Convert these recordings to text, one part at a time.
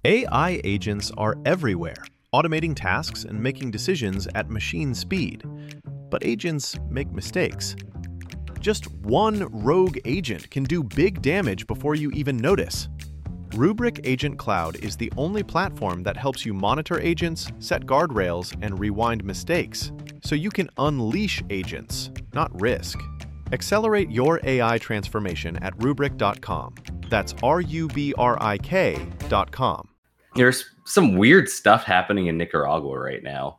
AI agents are everywhere, automating tasks and making decisions at machine speed. But agents make mistakes. Just one rogue agent can do big damage before you even notice. Rubrik Agent Cloud is the only platform that helps you monitor agents, set guardrails, and rewind mistakes, so you can unleash agents, not risk. Accelerate your AI transformation at Rubrik.com. That's RUBRIK.com. There's some weird stuff happening in Nicaragua right now.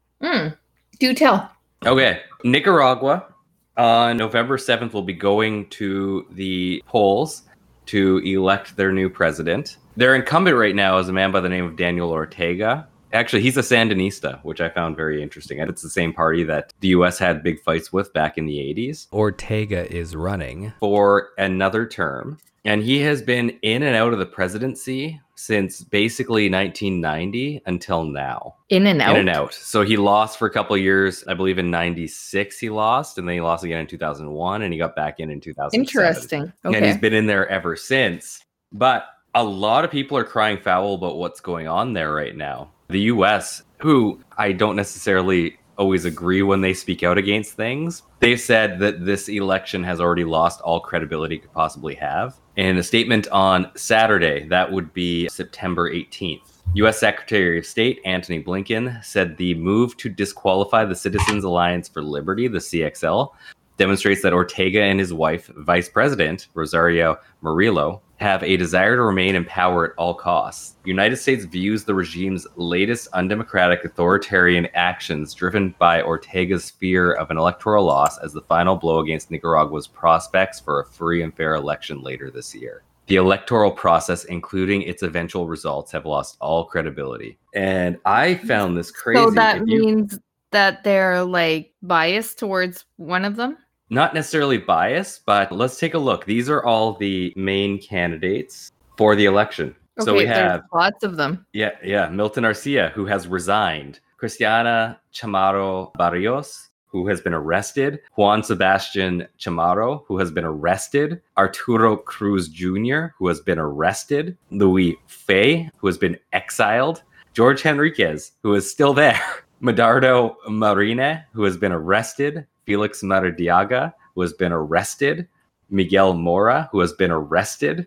Do tell. Okay, Nicaragua on November 7th will be going to the polls to elect their new president. Their incumbent right now is a man by the name of Daniel Ortega. Actually, he's a Sandinista, which I found very interesting. And it's the same party that the U.S. had big fights with back in the 80s. Ortega is running for another term. And he has been in and out of the presidency since basically 1990 until now. In and out? In and out. So he lost for a couple of years. I believe in 96 he lost, and then he lost again in 2001, and he got back in 2007. Interesting. Okay. And he's been in there ever since. But a lot of people are crying foul about what's going on there right now. The U.S., who I don't necessarily always agree when they speak out against things, they've said that this election has already lost all credibility it could possibly have. In a statement on Saturday, that would be September 18th, U.S. Secretary of State Antony Blinken said the move to disqualify the Citizens Alliance for Liberty, the CXL, demonstrates that Ortega and his wife, Vice President Rosario Murillo, have a desire to remain in power at all costs. The United States views the regime's latest undemocratic authoritarian actions driven by Ortega's fear of an electoral loss as the final blow against Nicaragua's prospects for a free and fair election later this year. The electoral process, including its eventual results, have lost all credibility. And I found this crazy. So that means that they're like biased towards one of them? Not necessarily biased, but let's take a look. These are all the main candidates for the election. Okay, so we have lots of them. Yeah. Milton Arcia, who has resigned. Cristiana Chamorro Barrios, who has been arrested. Juan Sebastian Chamorro, who has been arrested. Arturo Cruz Jr., who has been arrested. Louis Fay, who has been exiled. George Henriquez, who is still there. Medardo Marine, who has been arrested. Felix Maradiaga, who has been arrested. Miguel Mora, who has been arrested.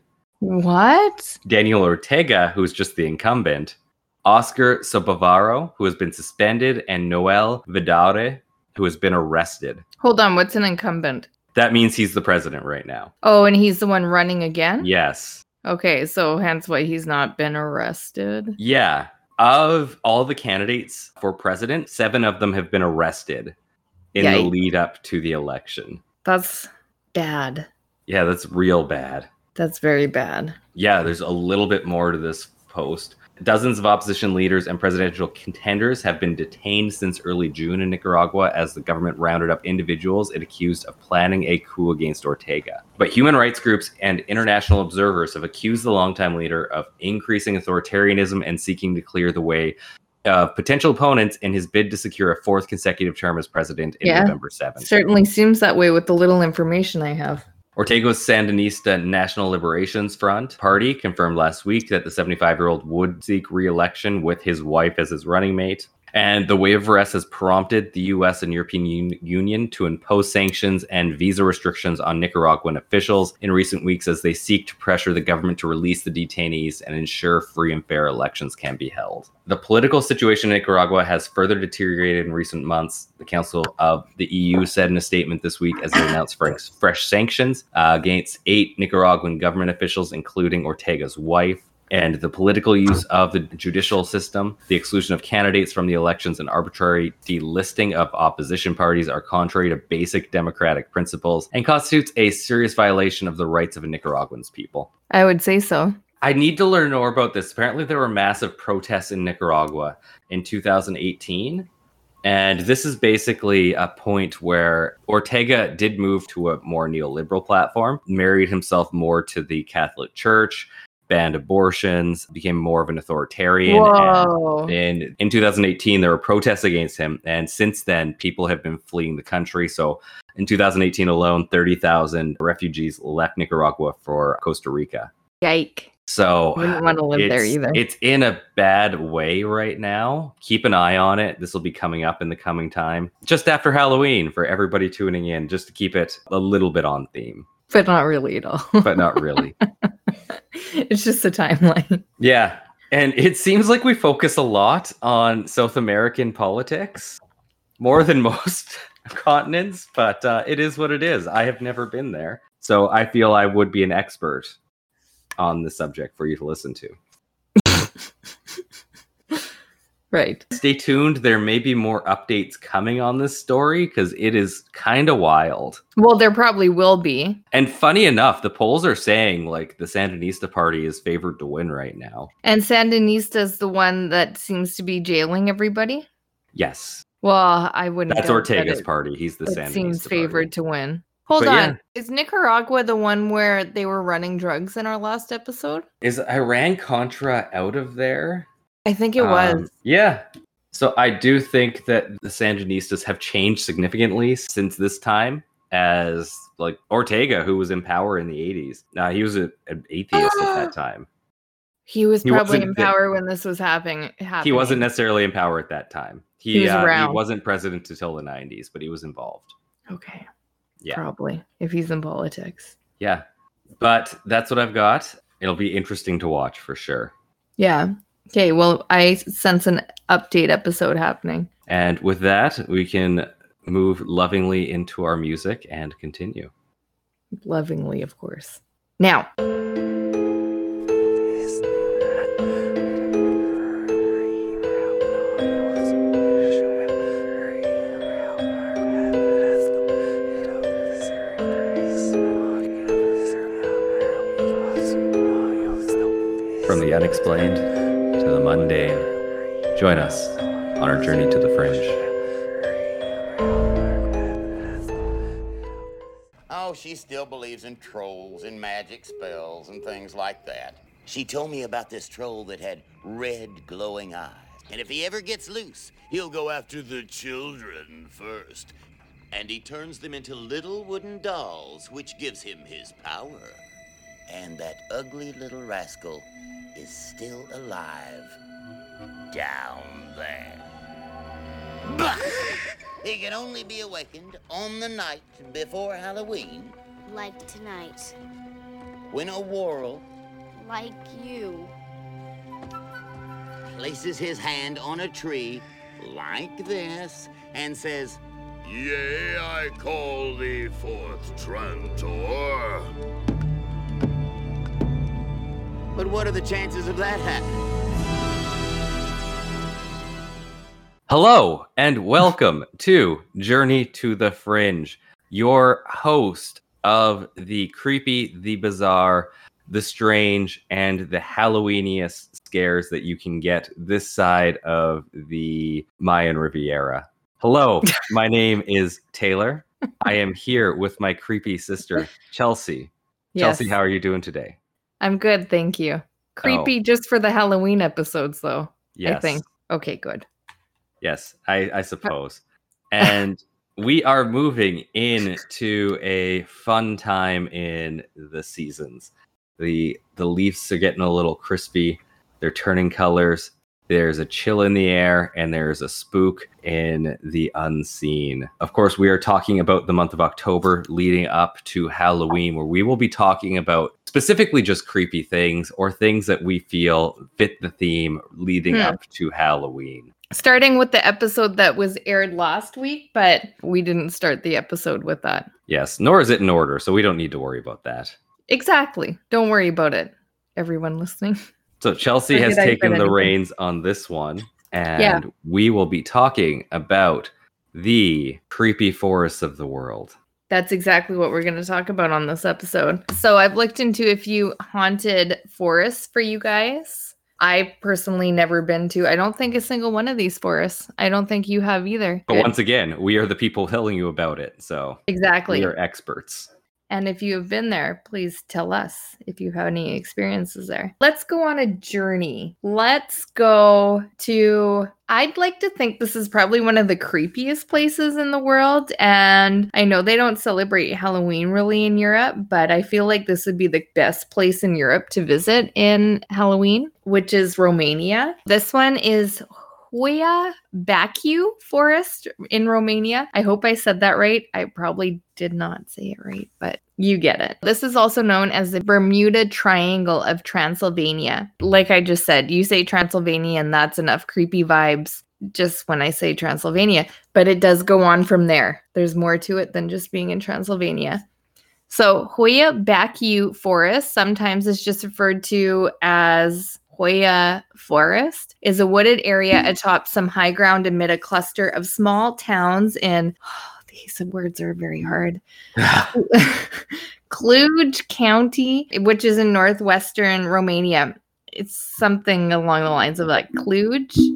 What? Daniel Ortega, who's just the incumbent. Oscar Sobavaro, who has been suspended. And Noel Vidare, who has been arrested. Hold on, what's an incumbent? That means he's the president right now. Oh, and he's the one running again? Yes. Okay, so hence why he's not been arrested. Yeah. Of all the candidates for president, 7 of them have been arrested in the lead up to the election. That's bad. Yeah, that's real bad. That's very bad. Yeah, there's a little bit more to this post. Dozens of opposition leaders and presidential contenders have been detained since early June in Nicaragua as the government rounded up individuals it accused of planning a coup against Ortega. But human rights groups and international observers have accused the longtime leader of increasing authoritarianism and seeking to clear the way of potential opponents in his bid to secure a 4th consecutive term as president in November 7th. Certainly seems that way with the little information I have. Ortega's Sandinista National Liberations Front party confirmed last week that the 75-year-old would seek re-election with his wife as his running mate. And the wave of arrests has prompted the U.S. and European Union to impose sanctions and visa restrictions on Nicaraguan officials in recent weeks as they seek to pressure the government to release the detainees and ensure free and fair elections can be held. The political situation in Nicaragua has further deteriorated in recent months. The Council of the EU said in a statement this week as it announced fresh sanctions against 8 Nicaraguan government officials, including Ortega's wife. And the political use of the judicial system, the exclusion of candidates from the elections, and arbitrary delisting of opposition parties are contrary to basic democratic principles and constitutes a serious violation of the rights of Nicaraguans people. I would say so. I need to learn more about this. Apparently there were massive protests in Nicaragua in 2018. And this is basically a point where Ortega did move to a more neoliberal platform, married himself more to the Catholic Church, banned abortions, became more of an authoritarian. Whoa. And in 2018, there were protests against him. And since then, people have been fleeing the country. So in 2018 alone, 30,000 refugees left Nicaragua for Costa Rica. Yike. So Wouldn't want to live there either. It's in a bad way right now. Keep an eye on it. This will be coming up in the coming time. Just after Halloween for everybody tuning in, just to keep it a little bit on theme. But not really at all. But not really. It's just a timeline. Yeah. And it seems like we focus a lot on South American politics, more than most continents, but it is what it is. I have never been there. So I feel I would be an expert on the subject for you to listen to. Right. Stay tuned. There may be more updates coming on this story because it is kind of wild. Well, there probably will be. And funny enough, the polls are saying like the Sandinista party is favored to win right now. And Sandinista's the one that seems to be jailing everybody? Yes. Well, I wouldn't. That's doubt Ortega's that party. He's the it Sandinista seems party. favored to win. Hold But on. yeah. Is Nicaragua the one where they were running drugs in our last episode? Is Iran-Contra out of there? I think it was. Yeah. So I do think that the Sandinistas have changed significantly since this time, as like Ortega, who was in power in the 80s. He was an atheist at that time. He was probably wasn't in power when this was happening. He wasn't necessarily in power at that time. He was around. He wasn't president until the 90s, but he was involved. Okay. Yeah. Probably, if he's in politics. Yeah. But that's what I've got. It'll be interesting to watch for sure. Yeah. Okay, well, I sense an update episode happening. And with that, we can move lovingly into our music and continue. Lovingly, of course. Now. From the unexplained to the mundane, join us on our journey to the fringe. Oh, she still believes in trolls and magic spells and things like that. She told me about this troll that had red glowing eyes. And if he ever gets loose, he'll go after the children first. And he turns them into little wooden dolls, which gives him his power. And that ugly little rascal is still alive down there. But he can only be awakened on the night before Halloween. Like tonight. When a Worrell Like you. places his hand on a tree like this and says, "Yea, I call thee forth, Trantor." But what are the chances of that happening? Hello and welcome to Journey to the Fringe, your host of the creepy, the bizarre, the strange, and the Halloweeniest scares that you can get this side of the Mayan Riviera. Hello, my name is Taylor. I am here with my creepy sister, Chelsea. Yes. Chelsea, how are you doing today? I'm good, thank you. Creepy just for the Halloween episodes, though. Yes. I think. Okay, good. Yes, I suppose. And we are moving into a fun time in the seasons. The leaves are getting a little crispy. They're turning colors. There's a chill in the air, and there's a spook in the unseen. Of course, we are talking about the month of October leading up to Halloween, where we will be talking about specifically just creepy things or things that we feel fit the theme leading up to Halloween. Starting with the episode that was aired last week, but we didn't start the episode with that. Yes, nor is it in order, so we don't need to worry about that. Exactly. Don't worry about it, everyone listening. So Chelsea has taken the reins on this one, and we will be talking about the creepy forests of the world. That's exactly what we're going to talk about on this episode. So I've looked into a few haunted forests for you guys. I personally never been to. I don't think a single one of these forests. I don't think you have either. But once again, we are the people telling you about it, so exactly. we are experts. And if you have been there, please tell us if you have any experiences there. Let's go on a journey. Let's go to, I'd like to think this is probably one of the creepiest places in the world. And I know they don't celebrate Halloween really in Europe, but I feel like this would be the best place in Europe to visit in Halloween, which is Romania. This one is Hoia Baciu Forest in Romania. I hope I said that right. I probably did not say it right, but you get it. This is also known as the Bermuda Triangle of Transylvania. Like I just said, you say Transylvania and that's enough creepy vibes just when I say Transylvania, but it does go on from there. There's more to it than just being in Transylvania. So Hoia Baciu Forest sometimes is just referred to as Hoia Forest, is a wooded area atop some high ground amid a cluster of small towns in, these words are very hard, Cluj County, which is in northwestern Romania. It's something along the lines of like Cluj,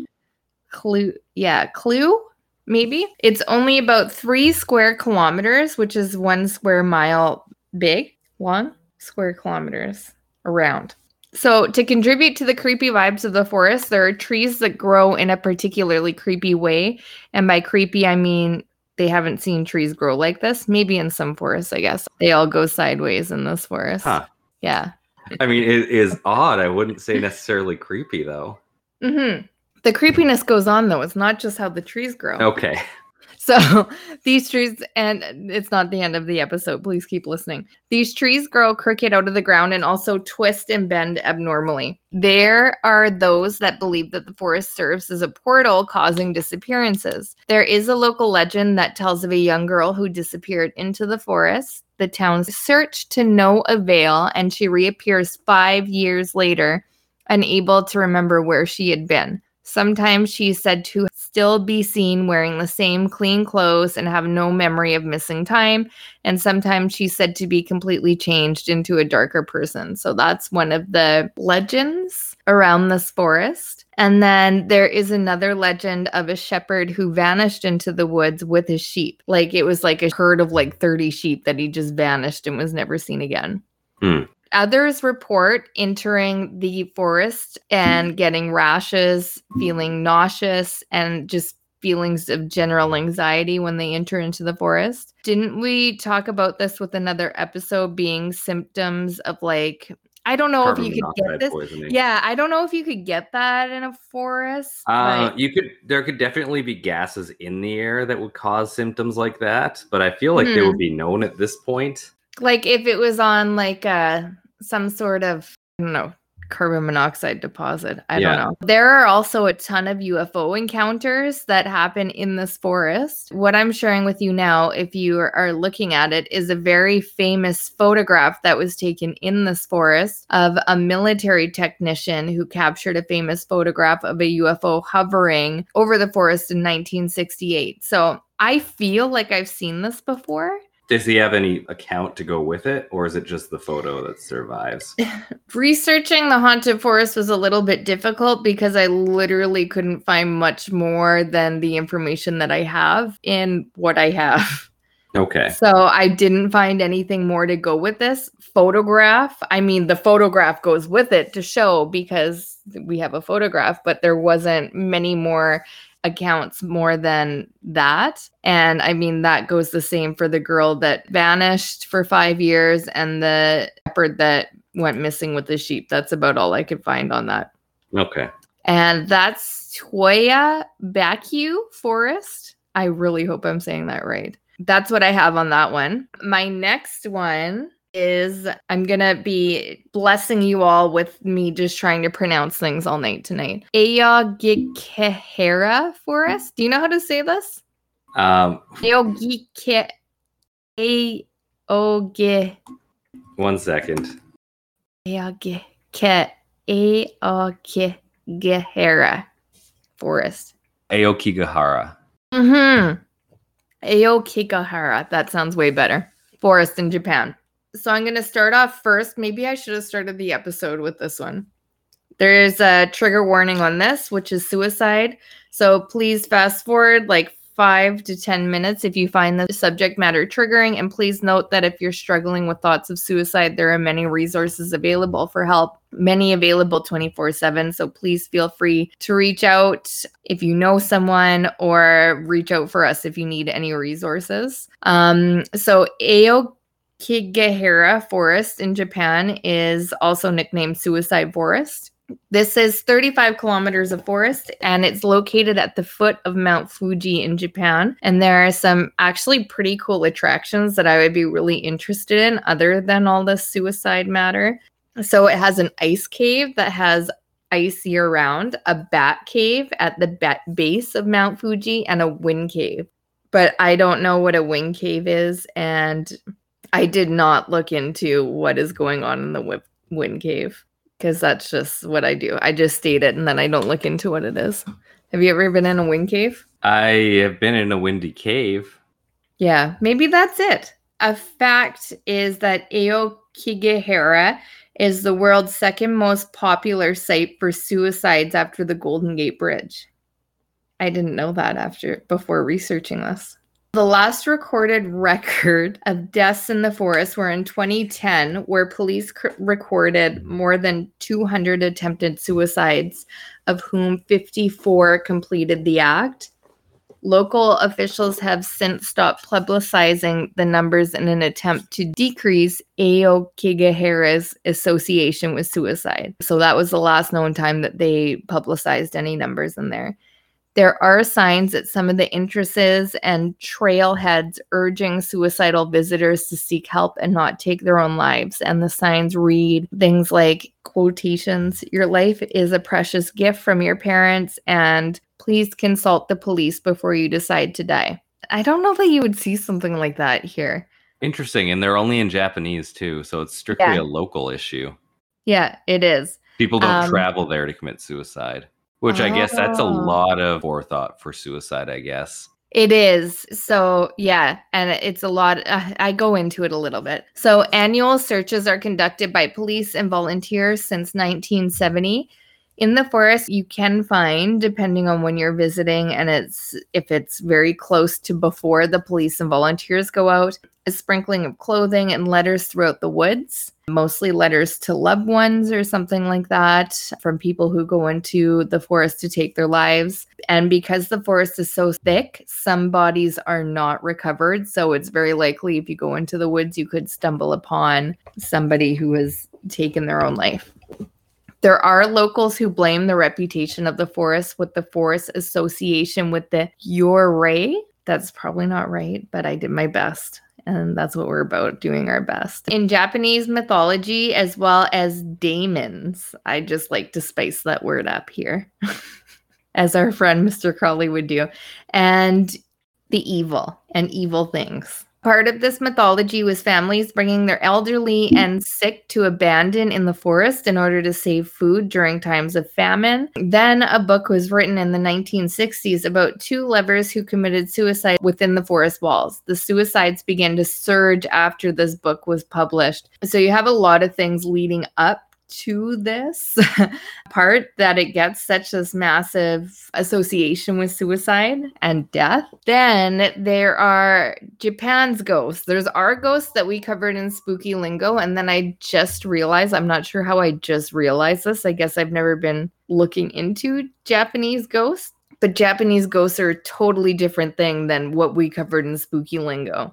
maybe. It's only about 3 square kilometers, which is 1 square mile big, 1 square kilometers around. So to contribute to the creepy vibes of the forest, there are trees that grow in a particularly creepy way. And by creepy, I mean they haven't seen trees grow like this. Maybe in some forests, I guess. They all go sideways in this forest. Huh. Yeah. I mean, it is odd. I wouldn't say necessarily creepy, though. Mm-hmm. The creepiness goes on, though. It's not just how the trees grow. Okay. So these trees, and it's not the end of the episode, please keep listening. These trees grow crooked out of the ground and also twist and bend abnormally. There are those that believe that the forest serves as a portal causing disappearances. There is a local legend that tells of a young girl who disappeared into the forest. The town's search to no avail, and she reappears 5 years later, unable to remember where she had been. Sometimes she's said to still be seen wearing the same clean clothes and have no memory of missing time. And sometimes she's said to be completely changed into a darker person. So that's one of the legends around this forest. And then there is another legend of a shepherd who vanished into the woods with his sheep. Like it was like a herd of like 30 sheep that he just vanished and was never seen again. Others report entering the forest and getting rashes, feeling nauseous, and just feelings of general anxiety when they enter into the forest. Didn't we talk about this with another episode being symptoms of like, I don't know if you could get this. Poisoning. Yeah, I don't know if you could get that in a forest. There could definitely be gases in the air that would cause symptoms like that, but I feel like they would be known at this point. Like if it was on like some sort of, I don't know, carbon monoxide deposit. I don't know. There are also a ton of UFO encounters that happen in this forest. What I'm sharing with you now, if you are looking at it, is a very famous photograph that was taken in this forest of a military technician who captured a famous photograph of a UFO hovering over the forest in 1968. So I feel like I've seen this before. Does he have any account to go with it, or is it just the photo that survives? Researching the haunted forest was a little bit difficult because I literally couldn't find much more than the information that I have in what I have. Okay. So I didn't find anything more to go with this photograph. I mean, the photograph goes with it to show because we have a photograph, but there wasn't many more accounts more than that. And I mean, that goes the same for the girl that vanished for 5 years and the shepherd that went missing with the sheep. That's about all I could find on that. Okay. And that's Hoia Baciu Forest. I really hope I'm saying that right. That's what I have on that one. My next one is I'm going to be blessing you all with me just trying to pronounce things all night tonight. Aogigahara Forest. Do you know how to say this? Aogigahara. 1 second. Aogigahara Forest. Aokigahara. Aokigahara. That sounds way better. Forest in Japan. So I'm going to start off first. Maybe I should have started the episode with this one. There's a trigger warning on this, which is suicide. So please fast forward like 5 to 10 minutes if you find the subject matter triggering. And please note that if you're struggling with thoughts of suicide, there are many resources available for help, many available 24/7. So please feel free to reach out if you know someone, or reach out for us if you need any resources. So Aokigahara Forest in Japan is also nicknamed Suicide Forest. This is 35 kilometers of forest, and it's located at the foot of Mount Fuji in Japan. And there are some actually pretty cool attractions that I would be really interested in other than all the suicide matter. So it has an ice cave that has ice year round, a bat cave at the base of Mount Fuji, and a wind cave. But I don't know what a wind cave is, and I did not look into what is going on in the wind cave, because that's just what I do. I just state it and then I don't look into what it is. Have you ever been in a wind cave? I have been in a windy cave. Yeah, maybe that's it. A fact is that Aokigahara is the world's second most popular site for suicides after the Golden Gate Bridge. I didn't know that before researching this. The last recorded record of deaths in the forest were in 2010, where police recorded more than 200 attempted suicides, of whom 54 completed the act. Local officials have since stopped publicizing the numbers in an attempt to decrease Aokigahara's association with suicide. So that was the last known time that they publicized any numbers in there. There are signs at some of the entrances and trailheads urging suicidal visitors to seek help and not take their own lives. And the signs read things like quotations, "Your life is a precious gift from your parents, and please consult the police before you decide to die." I don't know that you would see something like that here. Interesting. And they're only in Japanese too. So it's strictly a local issue. Yeah, it is. People don't travel there to commit suicide. Which I guess that's a lot of forethought for suicide, I guess. It is. So, yeah, and it's a lot. I go into it a little bit. So, annual searches are conducted by police and volunteers since 1970. In the forest, you can find, depending on when you're visiting, and if it's very close to before the police and volunteers go out, a sprinkling of clothing and letters throughout the woods, mostly letters to loved ones or something like that from people who go into the forest to take their lives. And because the forest is so thick, some bodies are not recovered. So it's very likely if you go into the woods, you could stumble upon somebody who has taken their own life. There are locals who blame the reputation of the forest with the Forest Association with the Yurei. That's probably not right, but I did my best. And that's what we're about, doing our best. In Japanese mythology, as well as daemons, I just like to spice that word up here, as our friend Mr. Crawley would do, and the evil and evil things. Part of this mythology was families bringing their elderly and sick to abandon in the forest in order to save food during times of famine. Then a book was written in the 1960s about two lovers who committed suicide within the forest walls. The suicides began to surge after this book was published. So you have a lot of things leading up to this part that it gets such this massive association with suicide and death. Then there are Japan's ghosts. There's our ghosts that we covered in Spooky Lingo. And then I just realized, I'm not sure how I just realized this. I guess I've never been looking into Japanese ghosts, but Japanese ghosts are a totally different thing than what we covered in Spooky Lingo.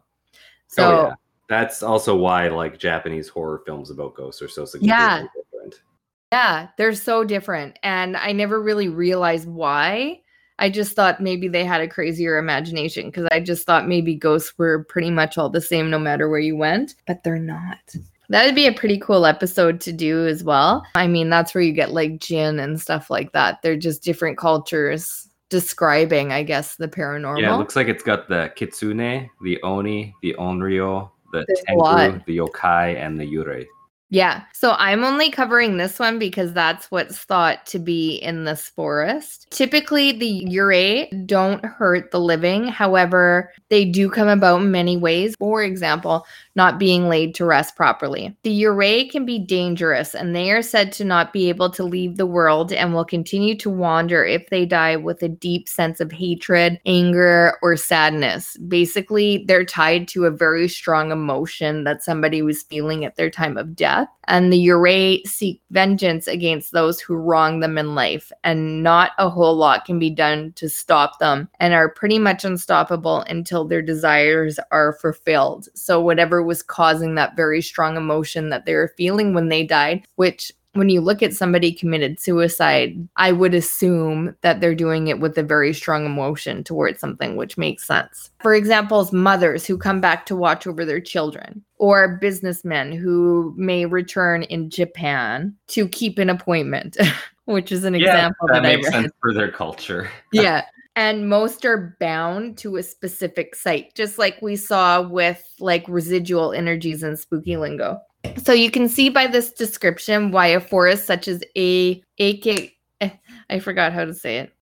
So that's also why like Japanese horror films about ghosts are so significantly different. Yeah, they're so different. And I never really realized why. I just thought maybe they had a crazier imagination, because I just thought maybe ghosts were pretty much all the same no matter where you went, but they're not. That would be a pretty cool episode to do as well. I mean, that's where you get like jinn and stuff like that. They're just different cultures describing, I guess, the paranormal. Yeah, it looks like it's got the kitsune, the oni, the onryo, the tengu, the yokai, and the yurei. Yeah. So I'm only covering this one because that's what's thought to be in this forest. Typically, the yurei don't hurt the living. However, they do come about in many ways. For example, not being laid to rest properly. The Yurei can be dangerous, and they are said to not be able to leave the world and will continue to wander if they die with a deep sense of hatred, anger, or sadness. Basically, they're tied to a very strong emotion that somebody was feeling at their time of death. And the Yurei seek vengeance against those who wrong them in life, and not a whole lot can be done to stop them, and are pretty much unstoppable until their desires are fulfilled. So whatever was causing that very strong emotion that they were feeling when they died, which when you look at somebody committed suicide, I would assume that they're doing it with a very strong emotion towards something, which makes sense. For example, mothers who come back to watch over their children, or businessmen who may return in Japan to keep an appointment, which is an example that makes I read. sense for their culture. Yeah. And most are bound to a specific site, just like we saw with like residual energies in Spooky Lingo. So you can see by this description why a forest such as I forgot how to say it.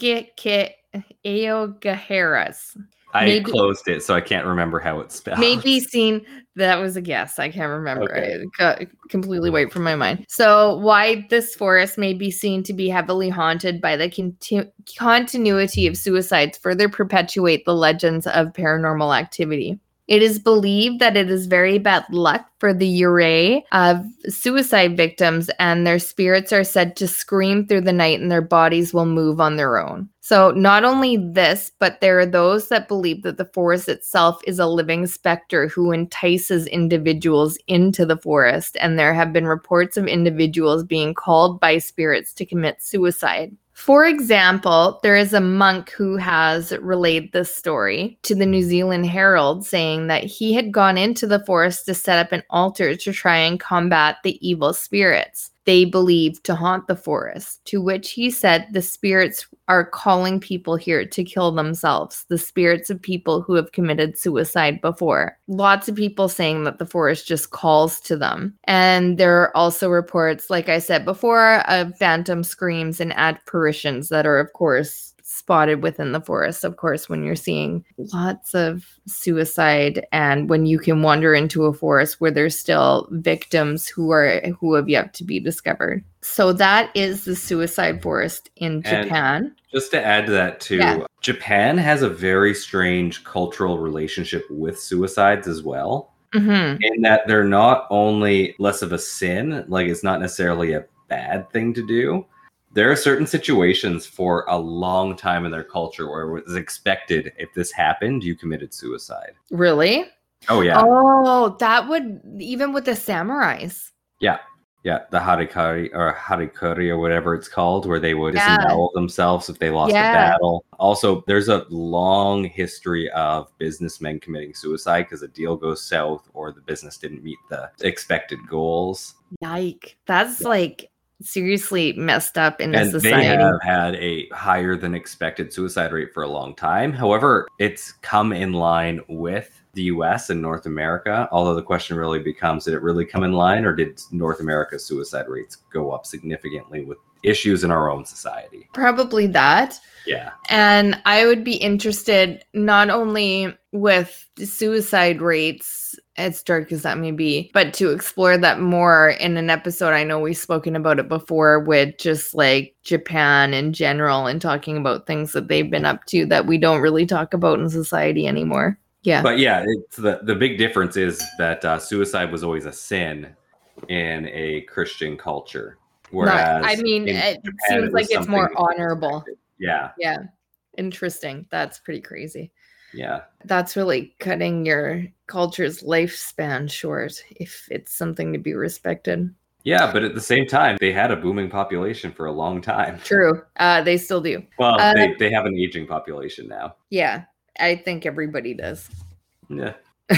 Aogaheras. I closed it, so I can't remember how it's spelled. May be seen. That was a guess. I can't remember. Okay. It got completely wiped from my mind. So why this forest may be seen to be heavily haunted by the continuity of suicides further perpetuate the legends of paranormal activity. It is believed that it is very bad luck for the Yurei of suicide victims, and their spirits are said to scream through the night and their bodies will move on their own. So not only this, but there are those that believe that the forest itself is a living specter who entices individuals into the forest, and there have been reports of individuals being called by spirits to commit suicide. For example, there is a monk who has relayed this story to the New Zealand Herald, saying that he had gone into the forest to set up an altar to try and combat the evil spirits they believed to haunt the forest, to which he said the spirits are calling people here to kill themselves, the spirits of people who have committed suicide before. Lots of people saying that the forest just calls to them. And there are also reports, like I said before, of phantom screams and apparitions that are, of course, spotted within the forest. Of course, when you're seeing lots of suicide and when you can wander into a forest where there's still victims who have yet to be discovered. So that is the suicide forest in Japan. Just to add to that too, Japan has a very strange cultural relationship with suicides as well. Mm-hmm. In that they're not only less of a sin, like it's not necessarily a bad thing to do. There are certain situations for a long time in their culture where it was expected if this happened, you committed suicide. Really? Oh, yeah. Oh, that would, even with the samurais. Yeah. Yeah. The harikari or whatever it's called, where they would disembowel themselves if they lost a battle. Also, there's a long history of businessmen committing suicide because a deal goes south or the business didn't meet the expected goals. Yike. That's like seriously messed up in a society. They have had a higher than expected suicide rate for a long time. However, it's come in line with the US and North America. Although the question really becomes, did it really come in line, or did North America's suicide rates go up significantly with issues in our own society? Probably that. Yeah. And I would be interested not only with suicide rates, as dark as that may be, but to explore that more in an episode. I know we've spoken about it before with just like Japan in general and talking about things that they've been up to that we don't really talk about in society anymore. Yeah. But yeah, it's the big difference is that suicide was always a sin in a Christian culture. Whereas it seems like it's more honorable. Yeah. Yeah. Interesting. That's pretty crazy. Yeah. That's really cutting your culture's lifespan short if it's something to be respected. Yeah, but at the same time, they had a booming population for a long time. True. They still do. Well, they have an aging population now. Yeah. I think everybody does. Yeah.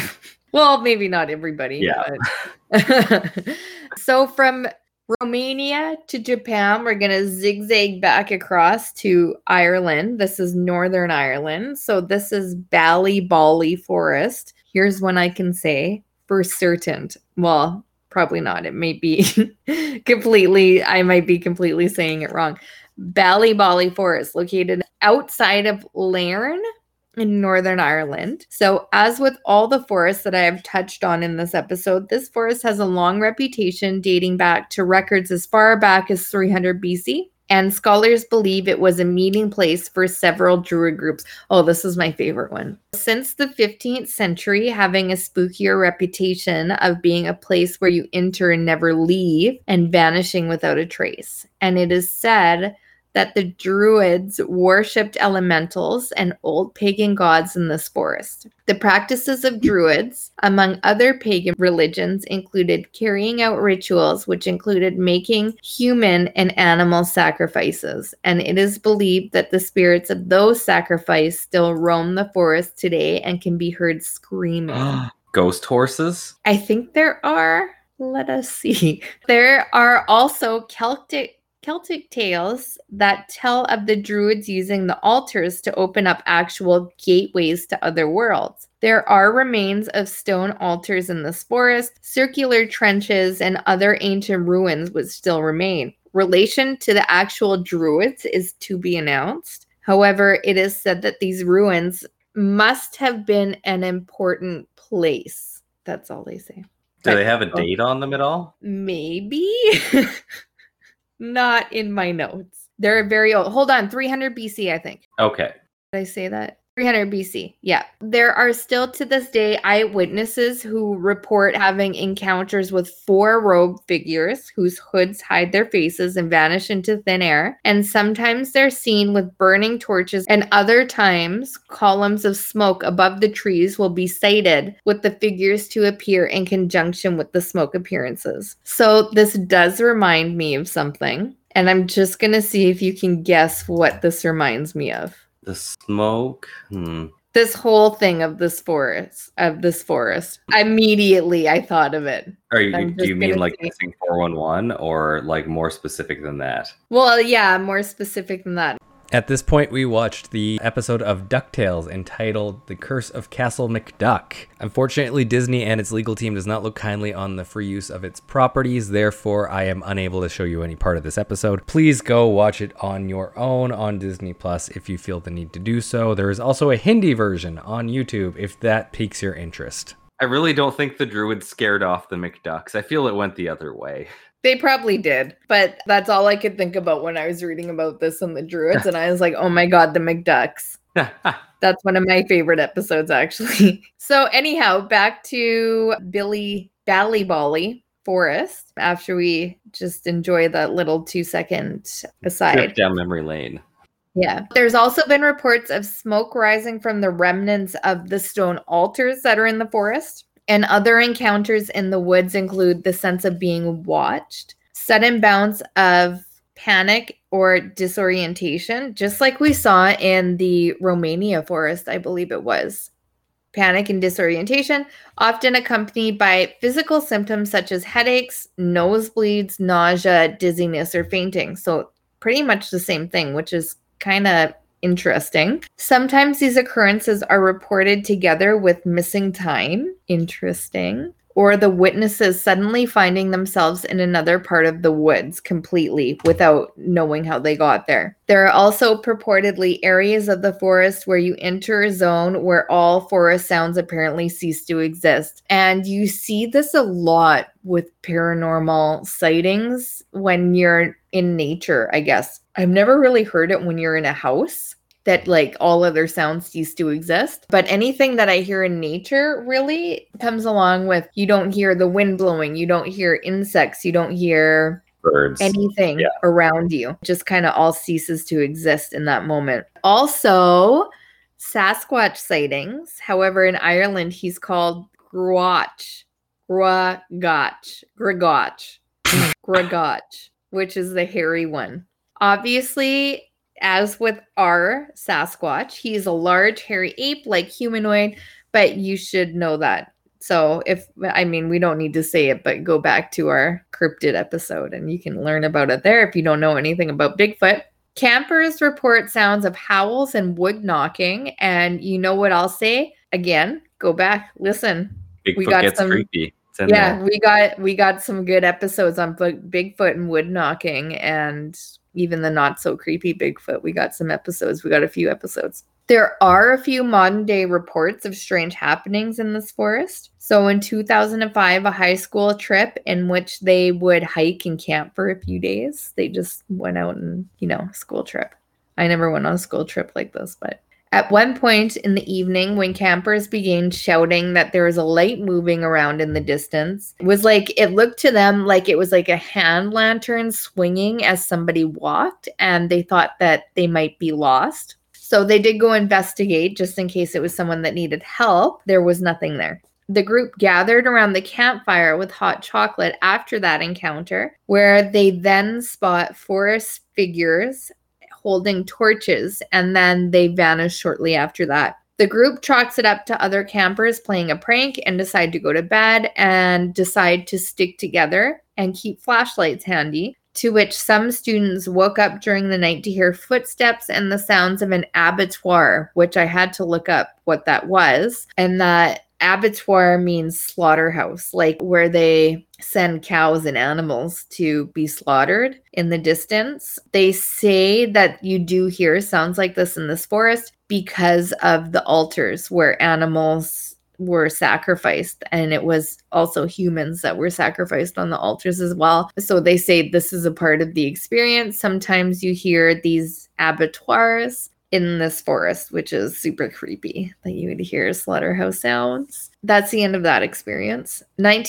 Well, maybe not everybody. Yeah. But so from Romania to Japan, we're going to zigzag back across to Ireland. This is Northern Ireland. So this is Ballybolly Forest. Here's one I can say for certain. Well, probably not. It may be I might be completely saying it wrong. Ballybolly Forest, located outside of Larne in Northern Ireland. So, as with all the forests that I have touched on in this episode, this forest has a long reputation dating back to records as far back as 300 BC. And scholars believe it was a meeting place for several Druid groups. Oh, this is my favorite one. Since the 15th century, having a spookier reputation of being a place where you enter and never leave and vanishing without a trace. And it is said that the Druids worshipped elementals and old pagan gods in this forest. The practices of Druids, among other pagan religions, included carrying out rituals which included making human and animal sacrifices. And it is believed that the spirits of those sacrifices still roam the forest today and can be heard screaming. Ghost horses? I think there are. Let us see. There are also Celtic tales that tell of the Druids using the altars to open up actual gateways to other worlds. There are remains of stone altars in this forest, circular trenches, and other ancient ruins which still remain. Relation to the actual Druids is to be announced. However, it is said that these ruins must have been an important place. That's all they say. Do they have a date on them at all? Maybe. Not in my notes. They're very old. Hold on, 300 BC, I think. Okay. Did I say that? 300 BC. Yeah. There are still to this day eyewitnesses who report having encounters with 4 robed figures whose hoods hide their faces and vanish into thin air. And sometimes they're seen with burning torches, and other times columns of smoke above the trees will be sighted with the figures to appear in conjunction with the smoke appearances. So this does remind me of something. And I'm just going to see if you can guess what this reminds me of. The smoke. This whole thing of this forest. Immediately, I thought of it. Do you mean like missing 411 or like more specific than that? Well, yeah, more specific than that. At this point, we watched the episode of DuckTales entitled The Curse of Castle McDuck. Unfortunately, Disney and its legal team does not look kindly on the free use of its properties. Therefore, I am unable to show you any part of this episode. Please go watch it on your own on Disney Plus if you feel the need to do so. There is also a Hindi version on YouTube if that piques your interest. I really don't think the Druids scared off the McDucks. I feel it went the other way. They probably did, but that's all I could think about when I was reading about this and the Druids, and I was like, oh my god, the McDucks. That's one of my favorite episodes, actually. So anyhow, back to Billy Ballybolly Forest, after we just enjoy that little 2-second aside. Trip down memory lane. Yeah. There's also been reports of smoke rising from the remnants of the stone altars that are in the forest. And other encounters in the woods include the sense of being watched, sudden bouts of panic or disorientation, just like we saw in the Romania forest, I believe it was. Panic and disorientation, often accompanied by physical symptoms such as headaches, nosebleeds, nausea, dizziness, or fainting. So pretty much the same thing, which is kind of interesting. Sometimes these occurrences are reported together with missing time. Interesting. Or the witnesses suddenly finding themselves in another part of the woods completely without knowing how they got there. There are also purportedly areas of the forest where you enter a zone where all forest sounds apparently cease to exist. And you see this a lot with paranormal sightings when you're in nature, I guess. I've never really heard it when you're in a house, that like all other sounds cease to exist. But anything that I hear in nature really comes along with, you don't hear the wind blowing, you don't hear insects, you don't hear birds, anything around you. Just kind of all ceases to exist in that moment. Also, Sasquatch sightings. However, in Ireland, he's called Grogach, which is the hairy one. Obviously, as with our Sasquatch, he's a large, hairy ape, like humanoid, but you should know that. So we don't need to say it, but go back to our cryptid episode and you can learn about it there if you don't know anything about Bigfoot. Campers report sounds of howls and wood knocking. And you know what I'll say? Again, go back, listen. Bigfoot gets creepy. Yeah, we got some good episodes on Bigfoot and wood knocking, and even the not so creepy Bigfoot. We got some episodes. We got a few episodes. There are a few modern day reports of strange happenings in this forest. So in 2005, a high school trip in which they would hike and camp for a few days. They just went out and, school trip. I never went on a school trip like this, but at one point in the evening, when campers began shouting that there was a light moving around in the distance, it looked to them like it was like a hand lantern swinging as somebody walked, and they thought that they might be lost. So they did go investigate just in case it was someone that needed help. There was nothing there. The group gathered around the campfire with hot chocolate after that encounter, where they then spot forest figures holding torches, and then they vanish shortly after that. The group chalks it up to other campers playing a prank and decide to go to bed and decide to stick together and keep flashlights handy, to which some students woke up during the night to hear footsteps and the sounds of an abattoir, which I had to look up what that was. And that abattoir means slaughterhouse, like where they send cows and animals to be slaughtered in the distance. They say that you do hear sounds like this in this forest because of the altars where animals were sacrificed, and it was also humans that were sacrificed on the altars as well. So they say this is a part of the experience. Sometimes you hear these abattoirs in this forest, which is super creepy that you would hear slaughterhouse sounds. That's the end of that experience.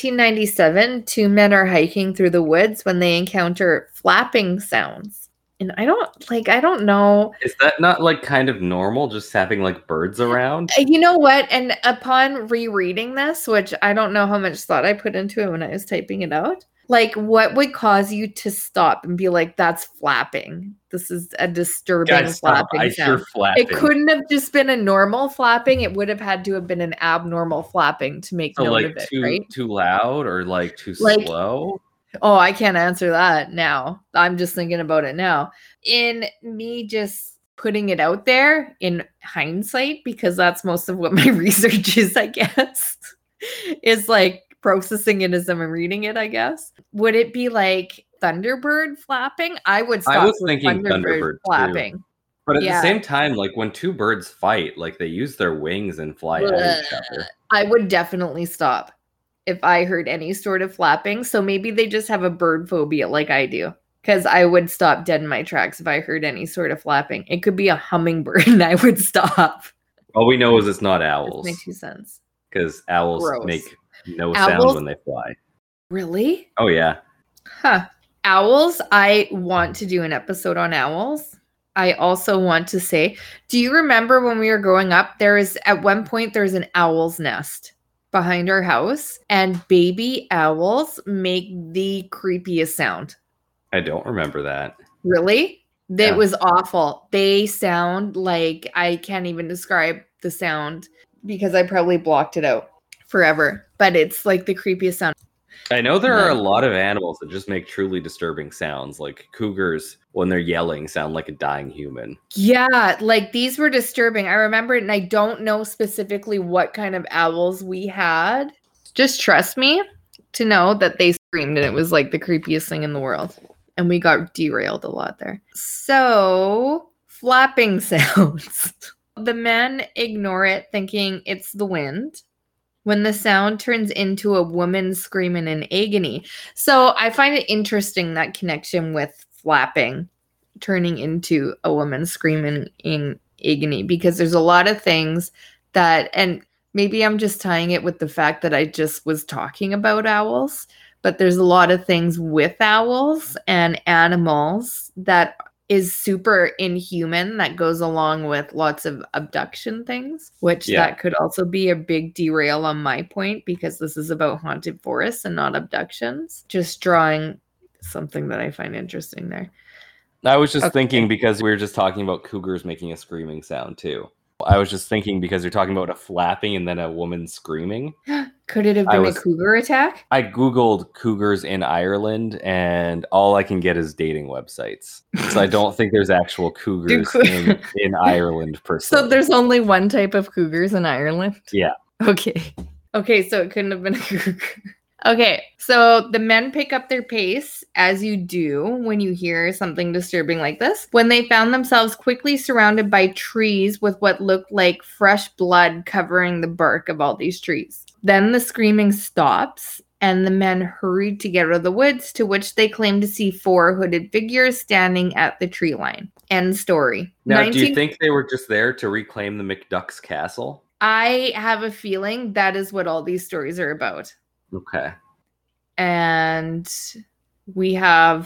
1997, two men are hiking through the woods when they encounter flapping sounds. And I don't know. Is that not like kind of normal, just having like birds around? You know what? And upon rereading this, which I don't know how much thought I put into it when I was typing it out, like what would cause you to stop and be like, that's flapping? This is a disturbing flapping sound. Flapping. It couldn't have just been a normal flapping. It would have had to have been an abnormal flapping to make note of it, right? Too loud or like too slow? Oh, I can't answer that now. I'm just thinking about it now. In me just putting it out there in hindsight, because that's most of what my research is, I guess, is like processing it as I'm reading it, I guess. Would it be like Thunderbird flapping? I was thinking Thunderbird flapping. Too. But at the same time, like when two birds fight, like they use their wings and fly at each other. I would definitely stop if I heard any sort of flapping. So maybe they just have a bird phobia like I do, because I would stop dead in my tracks if I heard any sort of flapping. It could be a hummingbird and I would stop. All we know is it's not owls. That's my 2 cents. Because owls make no sound when they fly. Really? Oh, yeah. Huh. Owls, I want to do an episode on owls. I also want to say, do you remember when we were growing up, at one point there's an owl's nest behind our house, and baby owls make the creepiest sound. I don't remember that. Really? Yeah. It was awful. They sound like, I can't even describe the sound because I probably blocked it out forever, but it's like the creepiest sound. I know there are a lot of animals that just make truly disturbing sounds, like cougars, when they're yelling, sound like a dying human. Yeah, like these were disturbing. I remember it, and I don't know specifically what kind of owls we had. Just trust me to know that they screamed, and it was like the creepiest thing in the world. And we got derailed a lot there. So, flapping sounds. The men ignore it, thinking it's the wind, when the sound turns into a woman screaming in agony. So I find it interesting, that connection with flapping turning into a woman screaming in agony, because there's a lot of things that, and maybe I'm just tying it with the fact that I just was talking about owls, but there's a lot of things with owls and animals that is super inhuman, that goes along with lots of abduction things, which that could also be a big derail on my point, because this is about haunted forests and not abductions. Just drawing something that I find interesting there. I was just thinking, because we were just talking about cougars making a screaming sound too. I was just thinking, because you're talking about a flapping and then a woman screaming. Could it have been a cougar attack? I Googled cougars in Ireland, and all I can get is dating websites. So I don't think there's actual cougars in Ireland per se. So there's only one type of cougars in Ireland? Yeah. Okay, so it couldn't have been a cougar. Okay, so the men pick up their pace, as you do when you hear something disturbing like this, when they found themselves quickly surrounded by trees with what looked like fresh blood covering the bark of all these trees. Then the screaming stops, and the men hurried to get out of the woods, to which they claimed to see 4 hooded figures standing at the tree line. End story. Now, do you think they were just there to reclaim the McDuck's castle? I have a feeling that is what all these stories are about. Okay. And we have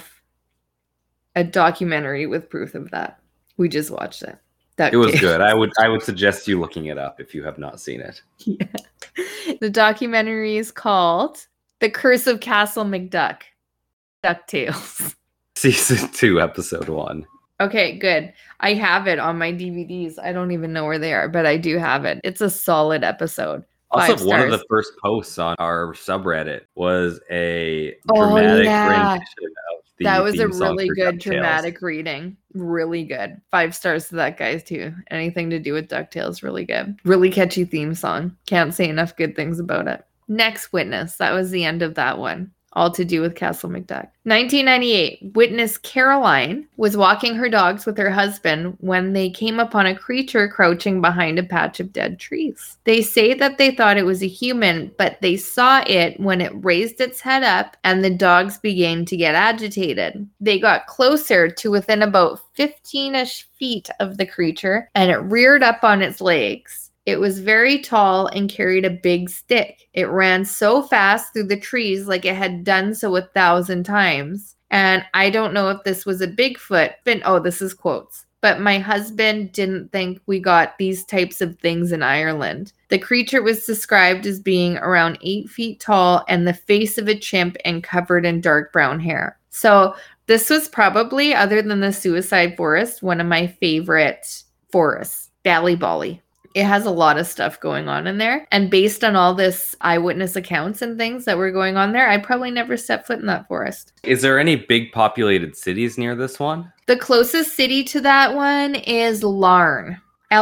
a documentary with proof of that. We just watched it. It was good. I would suggest you looking it up if you have not seen it. Yeah. The documentary is called The Curse of Castle McDuck. DuckTales. Season 2, episode 1. Okay, good. I have it on my DVDs. I don't even know where they are, but I do have it. It's a solid episode. Also, one of the first posts on our subreddit was a dramatic rendition of the that was a theme song really for good DuckTales. dramatic reading. Really good. 5 stars to that, guys, too. Anything to do with DuckTales, really good. Really catchy theme song. Can't say enough good things about it. Next witness. That was the end of that one. All to do with Castle McDuck. 1998, witness Caroline was walking her dogs with her husband when they came upon a creature crouching behind a patch of dead trees. They say that they thought it was a human, but they saw it when it raised its head up and the dogs began to get agitated. They got closer to within about 15-ish feet of the creature, and it reared up on its legs. It was very tall and carried a big stick. It ran so fast through the trees like it had done so 1,000 times. And I don't know if this was a Bigfoot, but this is quotes. But my husband didn't think we got these types of things in Ireland. The creature was described as being around 8 feet tall and the face of a chimp and covered in dark brown hair. So this was probably, other than the Suicide Forest, one of my favorite forests, Ballybolly. It has a lot of stuff going on in there. And based on all this eyewitness accounts and things that were going on there, I'd probably never step foot in that forest. Is there any big populated cities near this one? The closest city to that one is Larne.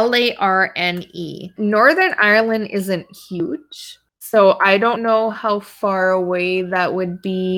Larne. Northern Ireland isn't huge. So I don't know how far away that would be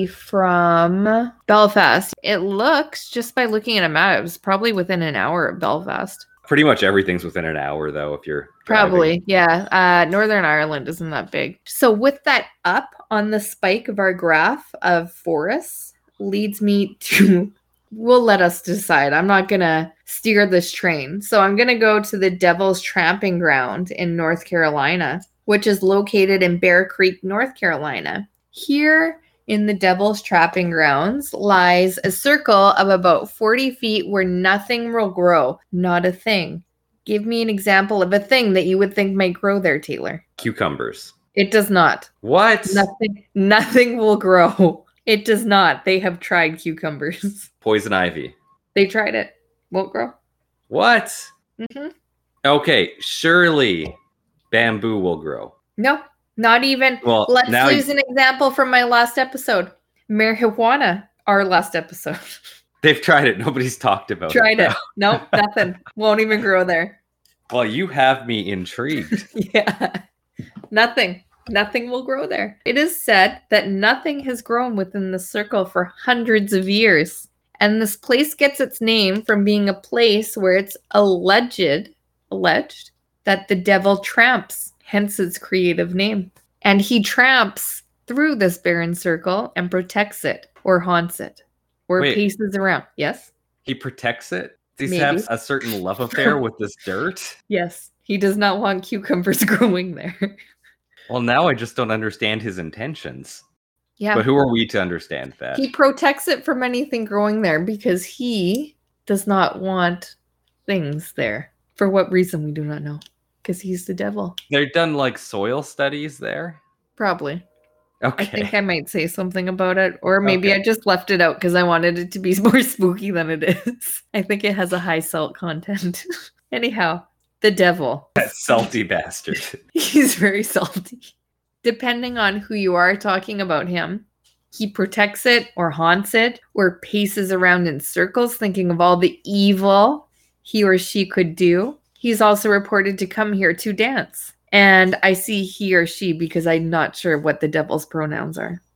from Belfast. It looks, just by looking at a map, it was probably within an hour of Belfast. Pretty much everything's within an hour, though, if you're driving. Probably, yeah. Northern Ireland isn't that big. So with that up on the spike of our graph of forests leads me to, we'll let us decide. I'm not going to steer this train. So I'm going to go to the Devil's Tramping Ground in North Carolina, which is located in Bear Creek, North Carolina. Here in the Devil's Trapping Grounds lies a circle of about 40 feet where nothing will grow. Not a thing. Give me an example of a thing that you would think might grow there, Taylor. Cucumbers. It does not. What? Nothing will grow. It does not. They have tried cucumbers. Poison ivy. They tried it. Won't grow. What? Mm-hmm. Okay, surely bamboo will grow. No. Not even. Well, let's use an example from my last episode. Marijuana, our last episode. They've tried it. Nobody's talked about it. Tried it. Nope, nothing. Won't even grow there. Well, you have me intrigued. Yeah. Nothing. Nothing will grow there. It is said that nothing has grown within the circle for hundreds of years. And this place gets its name from being a place where it's alleged that the devil tramps. Hence its creative name. And he tramps through this barren circle and protects it or haunts it or paces around. Yes? He protects it? Does he have a certain love affair with this dirt? Yes. He does not want cucumbers growing there. Well, now I just don't understand his intentions. Yeah. But who are we to understand that? He protects it from anything growing there because he does not want things there. For what reason, we do not know. Because he's the devil. They've done like soil studies there? Probably. Okay. I think I might say something about it. Or maybe I just left it out because I wanted it to be more spooky than it is. I think it has a high salt content. Anyhow, the devil. That salty bastard. He's very salty. Depending on who you are talking about him, he protects it or haunts it or paces around in circles thinking of all the evil he or she could do. He's also reported to come here to dance. And I see he or she because I'm not sure what the devil's pronouns are.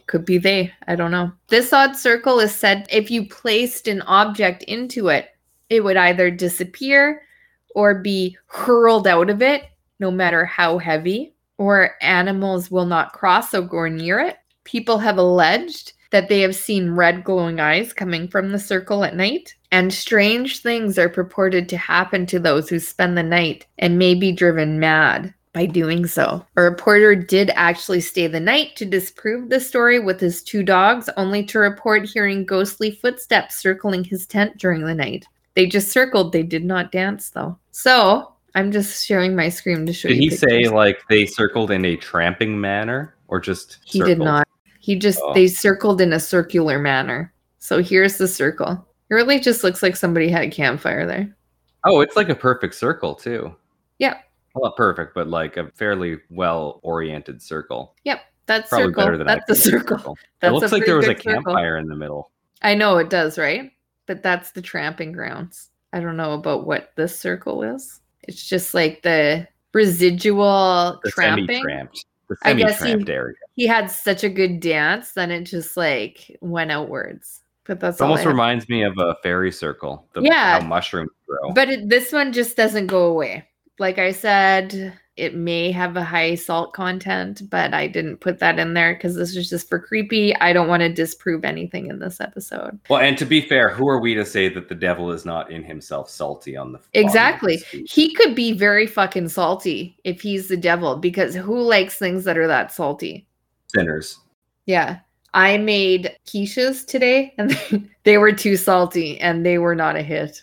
Could be they. I don't know. This odd circle is said if you placed an object into it, it would either disappear or be hurled out of it, no matter how heavy, or animals will not cross or go near it. People have alleged that they have seen red glowing eyes coming from the circle at night, and strange things are purported to happen to those who spend the night and may be driven mad by doing so. A reporter did actually stay the night to disprove the story with his 2 dogs, only to report hearing ghostly footsteps circling his tent during the night. They just circled. They did not dance, though. So I'm just sharing my screen to show you. Did he pictures. say like they circled in a tramping manner or just He circled? did not. He just, they circled in a circular manner. So here's the circle. It really just looks like somebody had a campfire there. Oh, it's like a perfect circle too. Yep. Well, not perfect, but like a fairly well-oriented circle. Yep. That's Probably circle. better than That's the circle. That's it looks a like there was a pretty good circle. campfire in the middle. I know it does, right? But that's the tramping grounds. I don't know about what this circle is. It's just like the residual The tramping. semi-tramped. The I guess semi-tramped area. He had such a good dance, then it just like went outwards. But that's It all almost I have. reminds me of a fairy circle. Yeah. How mushrooms grow. But this one just doesn't go away. Like I said, it may have a high salt content, but I didn't put that in there because this is just for creepy. I don't want to disprove anything in this episode. Well, and to be fair, who are we to say that the devil is not in himself salty on the Exactly. bottom of his feet? He could be very fucking salty if he's the devil, because who likes things that are that salty? Sinners. Yeah. I made quiches today and they were too salty and they were not a hit.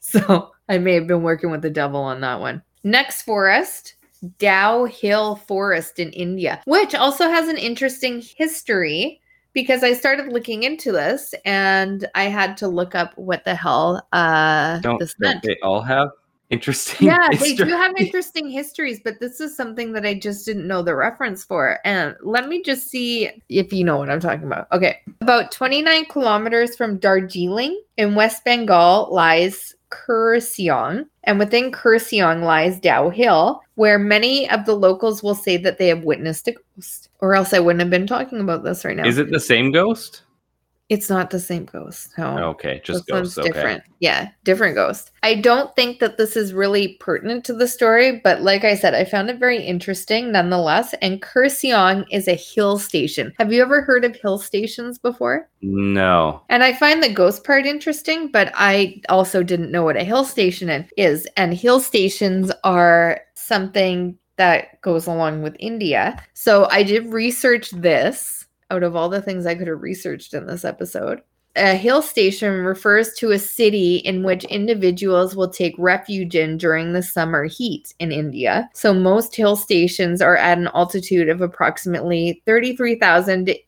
So I may have been working with the devil on that one. Next forest, Dow Hill Forest in India, which also has an interesting history because I started looking into this and I had to look up what the hell this meant. They all have interesting Yeah, history? they do have interesting histories, but this is something that I just didn't know the reference for. And let me just see if you know what I'm talking about. Okay. About 29 kilometers from Darjeeling in West Bengal lies Kurseong, and within Kurseong lies Dow Hill, where many of the locals will say that they have witnessed a ghost. Or else I wouldn't have been talking about this right now. Is it the same ghost? It's not the same ghost. No. Okay, just This one's ghosts. Okay. different. Yeah, different ghost. I don't think that this is really pertinent to the story, but like I said, I found it very interesting nonetheless. And Kurseong is a hill station. Have you ever heard of hill stations before? No. And I find the ghost part interesting, but I also didn't know what a hill station is. And hill stations are something that goes along with India. So I did research this. Out of all the things I could have researched in this episode. A hill station refers to a city in which individuals will take refuge in during the summer heat in India. So most hill stations are at an altitude of approximately 33,000 to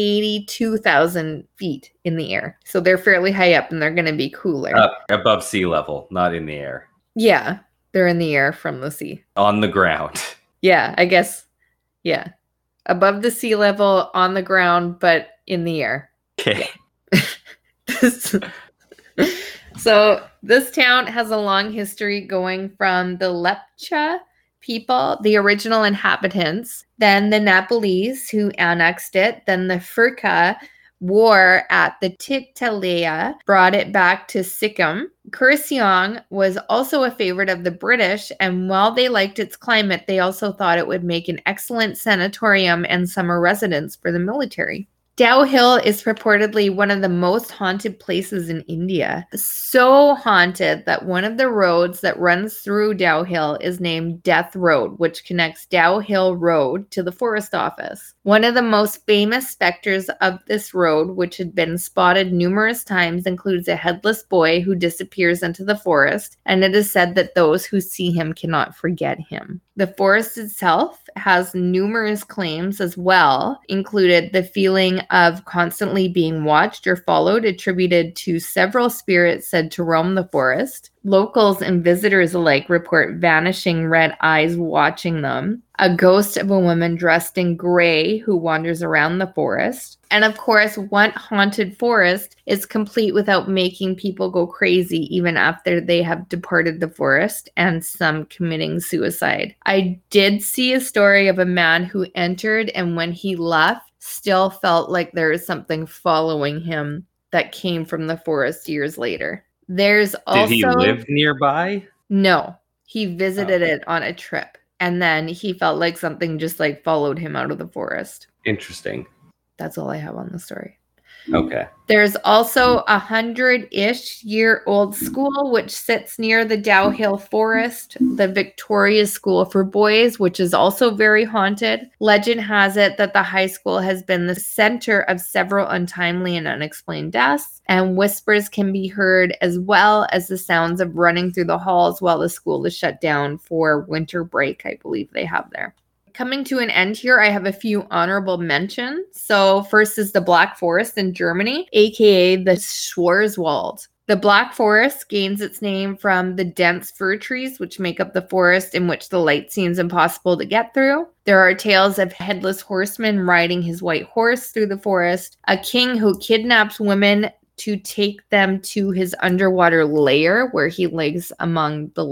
82,000 feet in the air. So they're fairly high up and they're going to be cooler. Above sea level, not in the air. Yeah, they're in the air from the sea. On the ground. Yeah, I guess. Yeah. Above the sea level, on the ground, but in the air. Okay. So this town has a long history going from the Lepcha people, the original inhabitants, then the Nepalese who annexed it, then the Furka war at the Titalaya brought it back to Sikkim. Kurseong was also a favorite of the British, and while they liked its climate, they also thought it would make an excellent sanatorium and summer residence for the military. Dow Hill is purportedly one of the most haunted places in India. So haunted that one of the roads that runs through Dow Hill is named Death Road, which connects Dow Hill Road to the forest office. One of the most famous specters of this road, which had been spotted numerous times, includes a headless boy who disappears into the forest, and it is said that those who see him cannot forget him. The forest itself has numerous claims as well, included the feeling of constantly being watched or followed, attributed to several spirits said to roam the forest. Locals and visitors alike report vanishing red eyes watching them, a ghost of a woman dressed in gray who wanders around the forest. And of course, what haunted forest is complete without making people go crazy even after they have departed the forest, and some committing suicide. I did see a story of a man who entered, and when he left, still felt like there is something following him that came from the forest years later. There's also... Did he live nearby? No, he visited it on a trip. And then he felt like something just like followed him out of the forest. Interesting. That's all I have on the story. Okay. There's also 100-ish-year-old school, which sits near the Dow Hill Forest, the Victoria School for Boys, which is also very haunted. Legend has it that the high school has been the center of several untimely and unexplained deaths, and whispers can be heard as well as the sounds of running through the halls while the school is shut down for winter break, I believe they have there. Coming to an end here, I have a few honorable mentions. So first is the Black Forest in Germany, aka the Schwarzwald. The Black Forest gains its name from the dense fir trees which make up the forest in which the light seems impossible to get through. There are tales of headless horsemen riding his white horse through the forest, a king who kidnaps women to take them to his underwater lair where he lives among the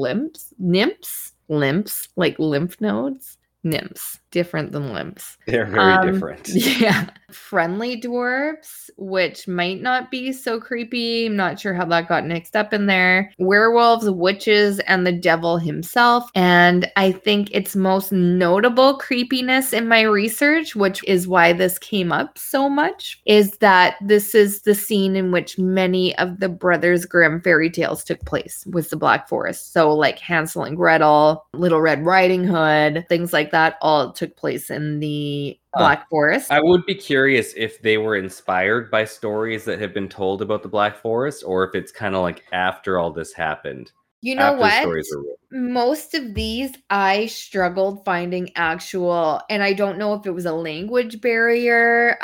nymphs, like lymph nodes. Nymphs, different than lymphs. They're very different. Yeah. Friendly dwarves, which might not be so creepy. I'm not sure how that got mixed up in there. Werewolves, witches, and the devil himself. And I think its most notable creepiness in my research, which is why this came up so much, is that this is the scene in which many of the Brothers Grimm fairy tales took place, was the Black Forest. So like Hansel and Gretel, Little Red Riding Hood, things like that all took place in the Black Forest. I would be curious if they were inspired by stories that have been told about the Black Forest, or if it's kind of like after all this happened. You know what? Stories were written. Most of these I struggled finding actual, and I don't know if it was a language barrier,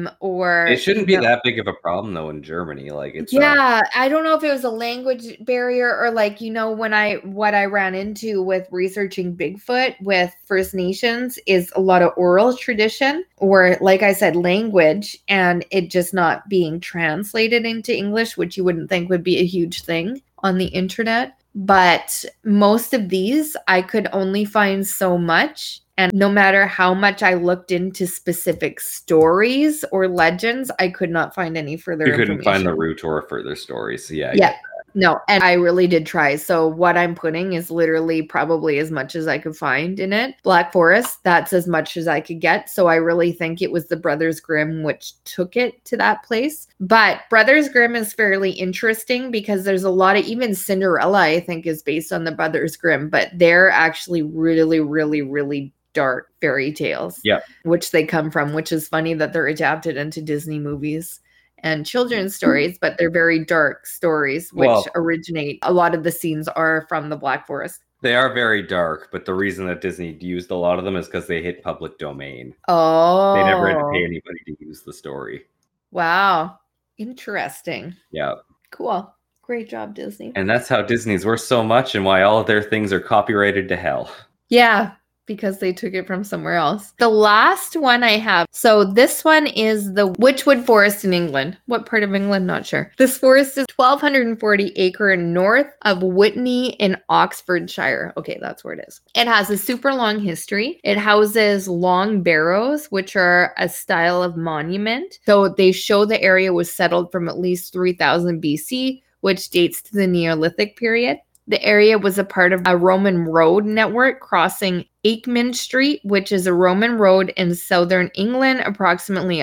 or it shouldn't be that big of a problem though in Germany. Like it's I don't know if it was a language barrier or like, what I ran into with researching Bigfoot with First Nations is a lot of oral tradition, or like I said, language, and it just not being translated into English, which you wouldn't think would be a huge thing on the internet. But most of these, I could only find so much. And no matter how much I looked into specific stories or legends, I could not find any further information. You couldn't find the root or further stories. So yeah. No, and I really did try. So what I'm putting is literally probably as much as I could find in it. Black Forest, that's as much as I could get. So I really think it was the Brothers Grimm which took it to that place. But Brothers Grimm is fairly interesting because there's a lot of, even Cinderella, I think, is based on the Brothers Grimm, but they're actually really, really, really dark fairy tales, which they come from, which is funny that they're adapted into Disney movies and children's stories, but they're very dark stories, which originate. A lot of the scenes are from the Black Forest. They are very dark, but the reason that Disney used a lot of them is because they hit public domain. Oh. They never had to pay anybody to use the story. Wow. Interesting. Yeah. Cool. Great job, Disney. And that's how Disney's worth so much and why all of their things are copyrighted to hell. Yeah. Because they took it from somewhere else. The last one I have. So this one is the Witchwood Forest in England. What part of England? Not sure. This forest is 1,240 acre north of Whitney in Oxfordshire. Okay, that's where it is. It has a super long history. It houses long barrows, which are a style of monument. So they show the area was settled from at least 3000 BC, which dates to the Neolithic period. The area was a part of a Roman road network crossing Akeman Street, which is a Roman road in southern England, approximately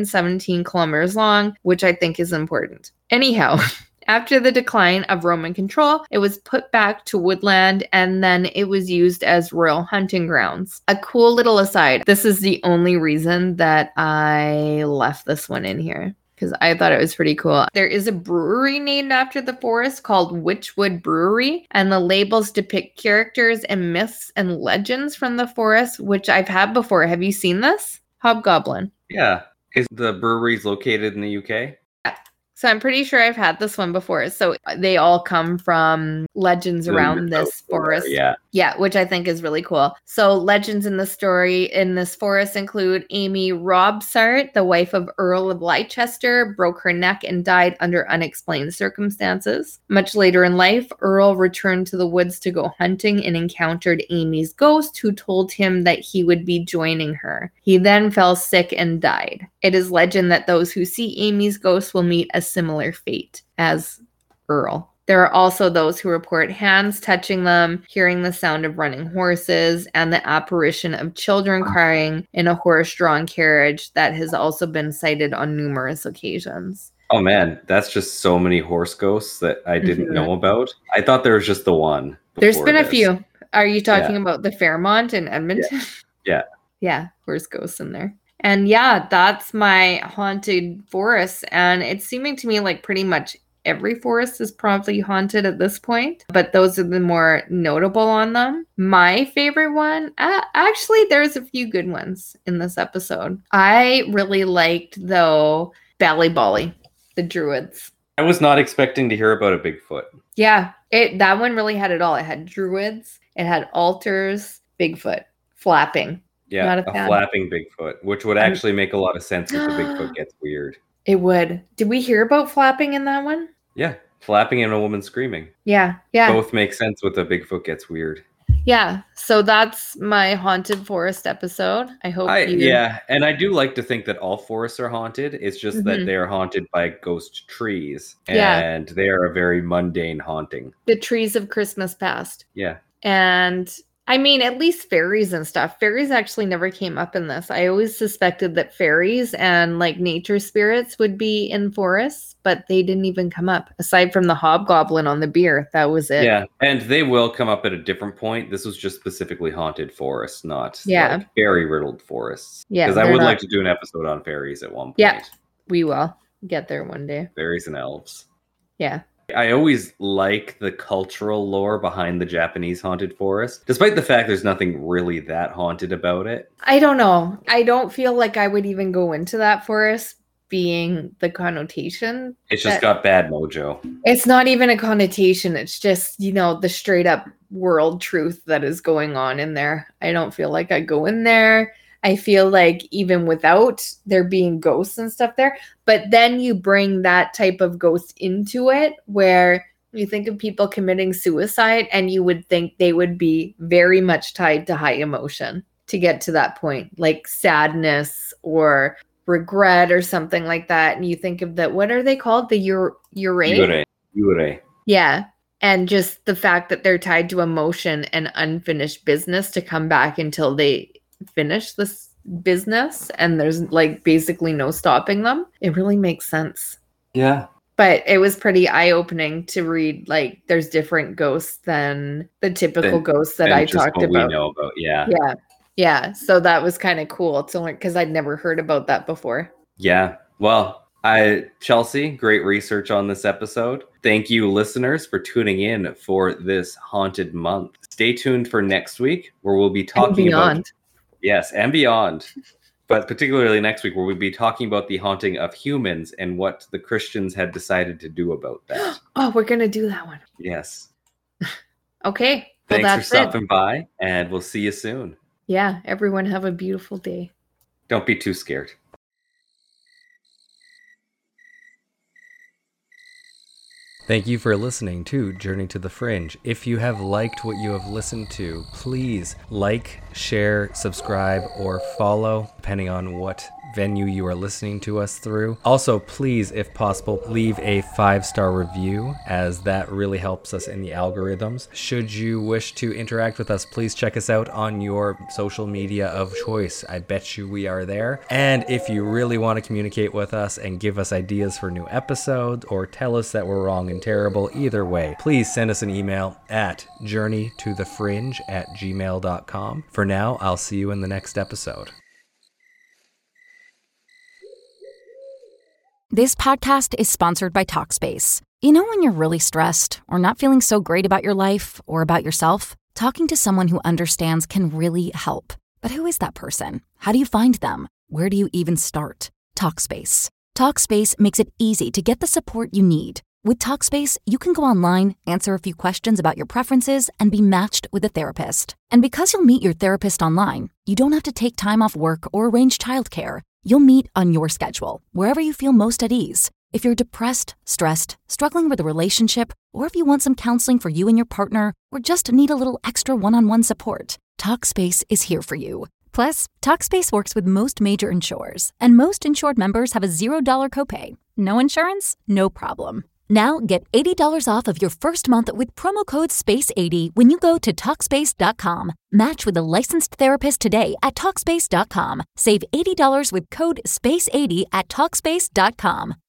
117 kilometers long, which I think is important. Anyhow, after the decline of Roman control, it was put back to woodland and then it was used as royal hunting grounds. A cool little aside, this is the only reason that I left this one in here, because I thought it was pretty cool. There is a brewery named after the forest called Witchwood Brewery, and the labels depict characters and myths and legends from the forest, which I've had before. Have you seen this? Hobgoblin. Yeah. Is the breweries located in the UK? So I'm pretty sure I've had this one before. So they all come from legends around this forest. Yeah. Yeah, which I think is really cool. So legends in the story in this forest include Amy Robsart, the wife of Earl of Leicester, broke her neck and died under unexplained circumstances. Much later in life, Earl returned to the woods to go hunting and encountered Amy's ghost, who told him that he would be joining her. He then fell sick and died. It is legend that those who see Amy's ghost will meet a similar fate as Earl. There are also those who report hands touching them, hearing the sound of running horses, and the apparition of children crying in a horse-drawn carriage that has also been cited on numerous occasions. Oh man, that's just so many horse ghosts that I didn't know about. I thought there was just the one. There's been a few. Are you talking about the Fairmont in Edmonton? Yeah. Yeah, horse ghosts in there. And yeah, that's my haunted forest. And it's seeming to me like pretty much every forest is probably haunted at this point, but those are the more notable on them. My favorite one, actually, there's a few good ones in this episode. I really liked, though, Ballybally, the Druids. I was not expecting to hear about a Bigfoot. Yeah, that one really had it all. It had Druids, it had altars, Bigfoot, flapping. Yeah, Not a fan. flapping Bigfoot, which would actually make a lot of sense if the Bigfoot gets weird. It would. Did we hear about flapping in that one? Yeah, flapping and a woman screaming. Yeah. Both make sense with the Bigfoot gets weird. Yeah. So that's my haunted forest episode. I hope you... Yeah, and I do like to think that all forests are haunted. It's just that they are haunted by ghost trees. And they are a very mundane haunting. The trees of Christmas past. Yeah. And... I mean, at least fairies and stuff. Fairies actually never came up in this. I always suspected that fairies and like nature spirits would be in forests, but they didn't even come up. Aside from the hobgoblin on the beer, that was it. Yeah, and they will come up at a different point. This was just specifically haunted forests, not like fairy riddled forests. Yeah, because I would like to do an episode on fairies at one point. Yeah, we will get there one day. Fairies and elves. Yeah. I always like the cultural lore behind the Japanese haunted forest, despite the fact there's nothing really that haunted about it. I don't know. I don't feel like I would even go into that forest being the connotation. It's just got bad mojo. It's not even a connotation. It's just, the straight up world truth that is going on in there. I don't feel like I go in there. I feel like even without there being ghosts and stuff there, but then you bring that type of ghost into it where you think of people committing suicide and you would think they would be very much tied to high emotion to get to that point, like sadness or regret or something like that. And you think of that, what are they called? The Yurei? Yeah. And just the fact that they're tied to emotion and unfinished business to come back until they finish this business and there's like basically no stopping them. It really makes sense. Yeah. But it was pretty eye-opening to read like there's different ghosts than the typical ghosts that I talked about. We know about. Yeah. Yeah. Yeah. So that was kind of cool to learn because I'd never heard about that before. Yeah. Well, Chelsea, great research on this episode. Thank you, listeners, for tuning in for this haunted month. Stay tuned for next week where we'll be talking about... Yes, and beyond. But particularly next week, where we'll be talking about the haunting of humans and what the Christians had decided to do about that. Oh, we're going to do that one. Yes. Okay. Thanks for stopping by, and we'll see you soon. Yeah, everyone have a beautiful day. Don't be too scared. Thank you for listening to Journey to the Fringe. If you have liked what you have listened to, please like, share, subscribe, or follow, depending on what venue you are listening to us through. Also, please, if possible, leave a 5-star review, as that really helps us in the algorithms. Should you wish to interact with us, please check us out on your social media of choice. I bet you we are there. And if you really want to communicate with us and give us ideas for new episodes or tell us that we're wrong and terrible, either way, please send us an email at journeytothefringe@gmail.com. For now, I'll see you in the next episode. This podcast is sponsored by Talkspace. You know when you're really stressed or not feeling so great about your life or about yourself? Talking to someone who understands can really help. But who is that person? How do you find them? Where do you even start? Talkspace. Talkspace makes it easy to get the support you need. With Talkspace, you can go online, answer a few questions about your preferences, and be matched with a therapist. And because you'll meet your therapist online, you don't have to take time off work or arrange childcare. You'll meet on your schedule, wherever you feel most at ease. If you're depressed, stressed, struggling with a relationship, or if you want some counseling for you and your partner, or just need a little extra one-on-one support, Talkspace is here for you. Plus, Talkspace works with most major insurers, and most insured members have a $0 copay. No insurance? No problem. Now get $80 off of your first month with promo code SPACE80 when you go to Talkspace.com. Match with a licensed therapist today at Talkspace.com. Save $80 with code SPACE80 at Talkspace.com.